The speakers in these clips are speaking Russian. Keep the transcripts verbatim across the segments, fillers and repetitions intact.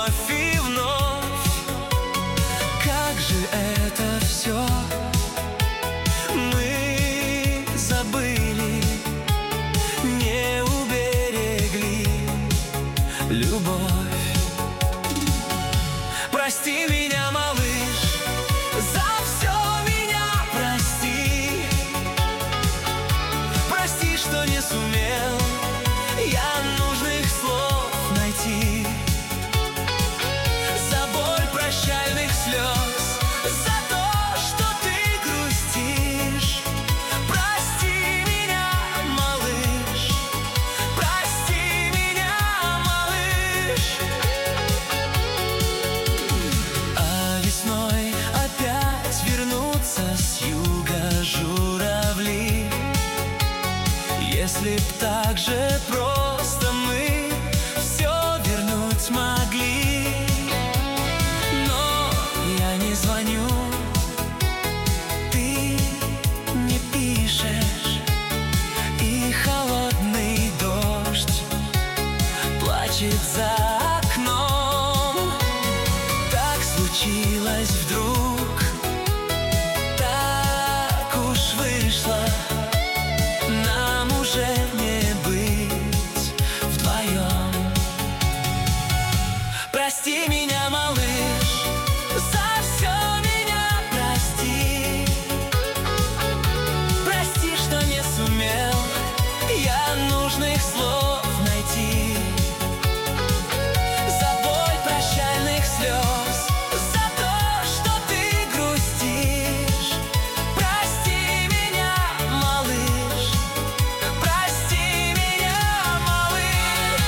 вновь и вновь. Как же это все мы забыли, не уберегли любовь. Прости меня, малыш, за все меня прости. Прости, что не сумел я нужных слов найти. За боль прощальных слез, за то, что ты грустишь. Прости меня, малыш, прости меня, малыш. А весной опять вернутся с юга журавли. Если б так же просто мы все вернуть могли. Но я не звоню, ты не пишешь, и холодный дождь плачет за окном. Так случилось вдруг, так уж вышло, нам уже не быть вдвоем. Прости меня, малыш, за все меня прости. Прости, что не сумел я нужных слов найти. За боль прощальных слез, за то, что ты грустишь. Прости меня, малыш, прости меня, малыш.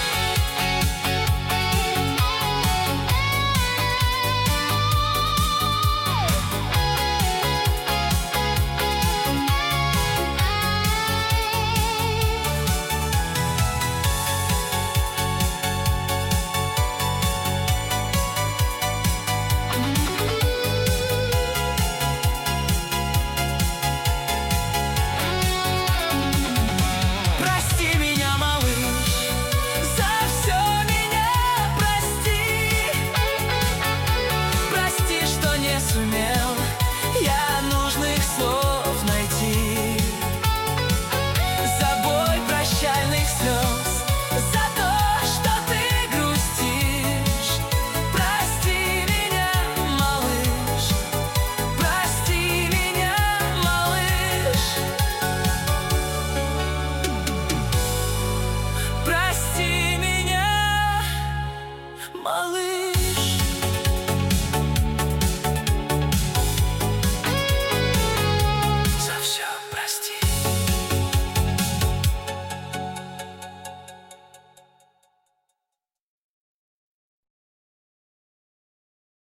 Прости меня, малыш, за все меня прости. Прости, что не сумел я нужных слов найти. За боль прощальных слез, за то, что ты грустишь. Прости меня, малыш, прости меня, малыш. Прости меня, малыш.